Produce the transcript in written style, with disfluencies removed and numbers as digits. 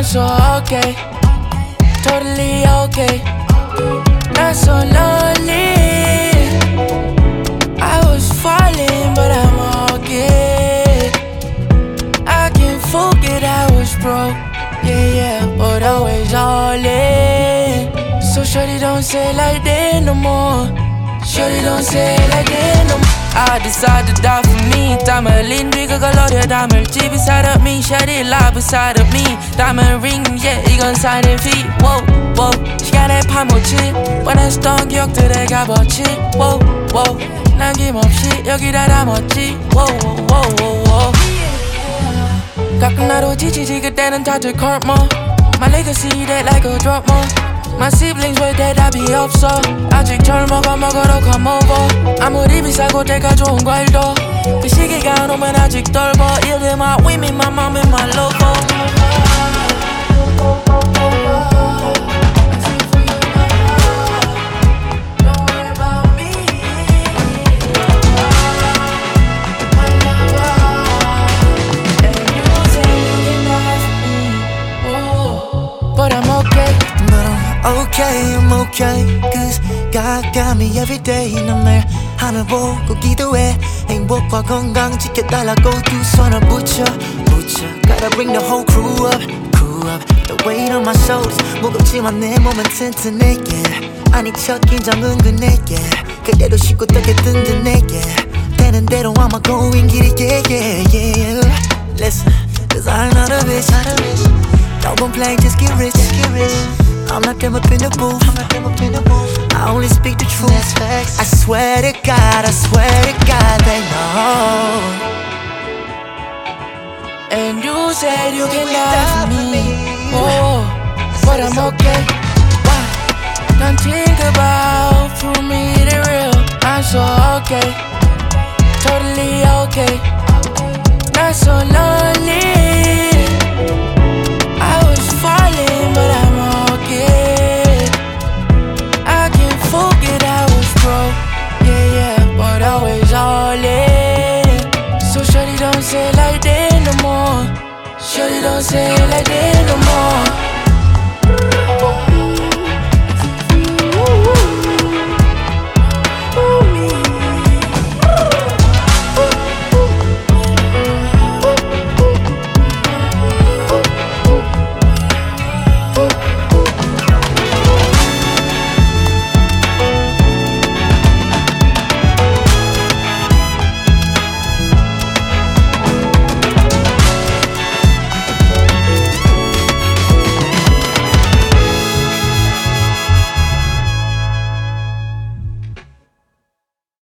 so okay, totally okay. Not so lonely. I was falling, but I'm okay. I can forget I was broke, yeah, but always all in. So shorty don't say like that no more. Shorty don't say like that no more. I decided to die for me. Diamond lindriga galore, diamond G beside of me. Shawty lie beside of me. Diamond ring, yeah, 이건 signing fee. Whoa, whoa, 시간에 파묻지. 뻔했던 기억들에 값어치. Whoa, whoa, 남김없이 여기다 담았지. Whoa, whoa, whoa, whoa, whoa. 가끔 나도 지치지 그때는 다들 karma. My legacy that like a drama. My siblings 왜 대답이 없어. 아직 젊어가 먹으러 come over. 아무리 비싸고 대가 좋은 걸도 그 시기가 오면 아직 떨고. Ill in my women, my mom and my logo. But I'm okay. Okay, I'm okay. Cause God got me every day. 넌 날 하늘 보고 기도해. 행복과 건강 지켜달라고 두 손을 붙여. Gotta bring the whole crew up. The weight on my shoulders 무겁지만 내 몸은 튼튼해, yeah. 아니 첫 긴장 은근해, yeah. 그대로 쉽고 떡에 든든해, yeah. 되는 대로 I'ma going 길이, yeah. Listen, cause I'm not a bitch. Don't play, just get rich. I'm not them up in the booth. I only speak the truth. I swear to God, they know. And you said you can love me. Oh, but I'm okay. Why? Don't think about prove me the real. I'm so okay, totally okay. Not so lonely. I was falling, but I'm okay. I can forget I was broke, yeah, but always all in. So shorty don't say like that no more. Shorty don't say like that.